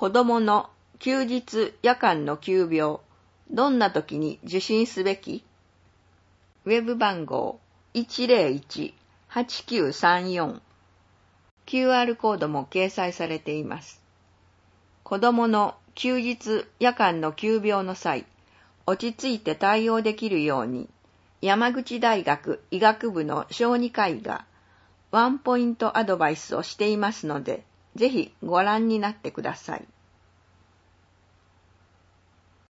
子供の休日夜間の急病、どんな時に受診すべき？ウェブ番号 101-8934 QR コードも掲載されています。子供の休日夜間の急病の際、落ち着いて対応できるように、山口大学医学部の小児科医がワンポイントアドバイスをしていますので、ぜひご覧になってください。